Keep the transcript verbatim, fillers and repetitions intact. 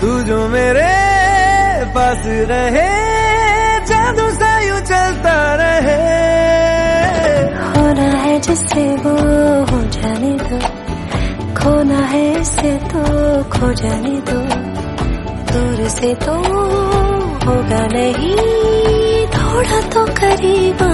तू जो मेरे पास रहे, जादू सा यूं चलता रहे। होना है जिससे वो हो जाने दो, खोना है इससे तो खो जाने दो। दूर से तो होगा नहीं, थोड़ा तो करीब